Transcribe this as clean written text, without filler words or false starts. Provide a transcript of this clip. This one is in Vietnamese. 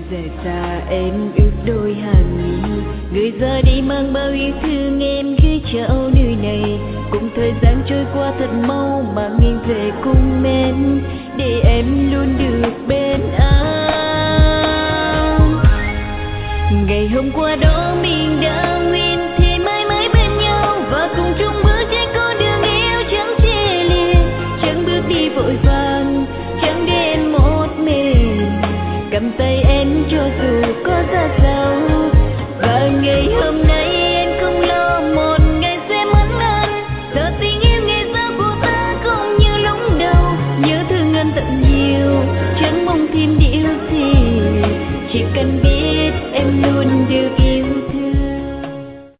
rời xa em ướt đôi hàng mi, người ra đi mang bao yêu thương em gửi trao nơi này. Cùng thời gian trôi qua thật mau mà nghiêng về cùng em, để em luôn được bên anh. Ngày hôm qua đó mình đã nguyện thì mãi mãi bên nhau, và cùng chung bước trên con đường yêu chẳng chia lìa, chẳng bước đi vội vàng, chẳng để em một mình, cầm tay em cho dù có ra sao.